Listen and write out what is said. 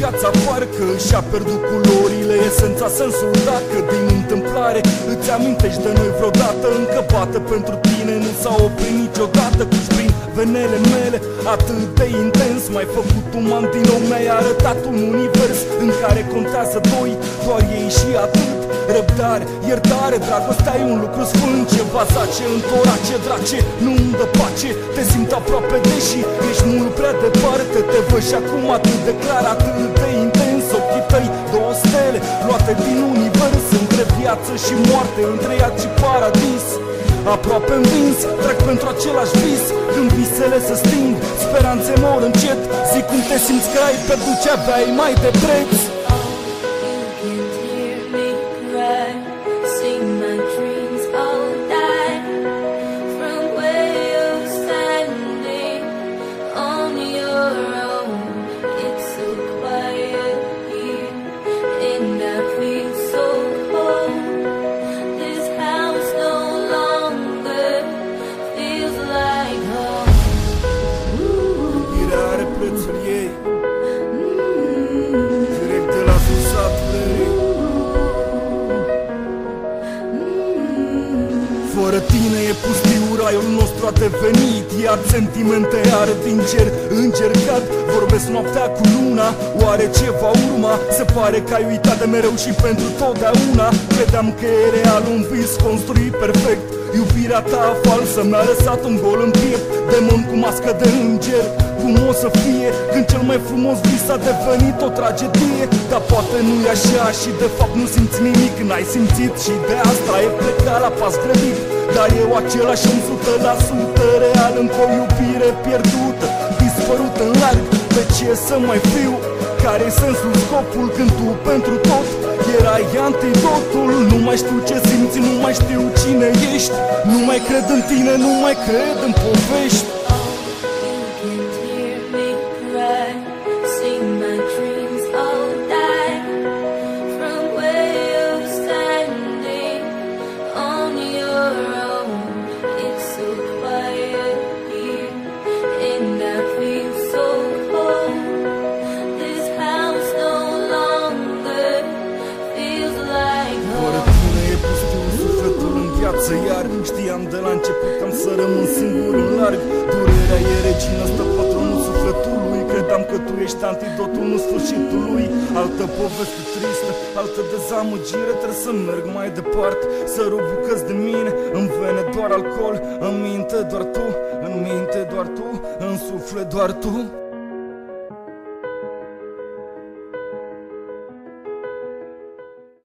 viața parcă și-a pierdut culorile, esența, sensul. Dacă din întâmplare îți amintești de noi vreodată, încă bată pentru tine, nu s-a oprit niciodată. Cuși prin venele mele atât de intens, m-ai făcut uman din nou, mi-ai arătat un univers în care contează doi, doar ei și atât. Răbdare, iertare, dragostea e un lucru sfânt, ceva zace în torace, drace, nu-mi dă pace. Te simt aproape deși ești mult prea departe, te văd și acum atât de clar, atât de intens. Ochii tăi, două stele luate din univers, între viață și moarte, între iad și paradis. Aproape învins, trec pentru același vis, când visele se sting, speranțe mor încet. Zic cum te simți că ai pierdut ce aveai mai de preț. Prețul ei direct de la susatule. Fără tine e pustiu, raiul nostru a devenit iar sentimente are din cer încercat. Vorbesc noaptea cu luna, oare ce va urma? Se pare că ai uitat de mereu și pentru totdeauna. Credeam că e real un vis construit perfect. Iubirea ta falsă mi-a lăsat un gol în piept, demon cu mască de înger. Cum o să fie când cel mai frumos vis a devenit o tragedie? Dar poate nu-i așa și de fapt nu simți nimic, n-ai simțit și de asta e plecat la pas grăbit. Dar eu același 100% real, încă o iubire pierdută, dispărut în larg. De ce să mai fiu? Care-i sensul, scopul când tu pentru tot erai antidotul? Nu mai știu ce simți, nu mai știu cine ești, nu mai cred în tine, nu mai cred în povești. Iar știam de la început că am să rămân singur în larg. Durerea e regină, stă patronul sufletului. Credeam că tu ești antidotul, nu sfârșitului. Altă poveste tristă, altă dezamăgire. Trebuie să merg mai departe, să rup bucăți de mine. În vene doar alcool, în minte doar tu, în minte doar tu, în suflet doar tu.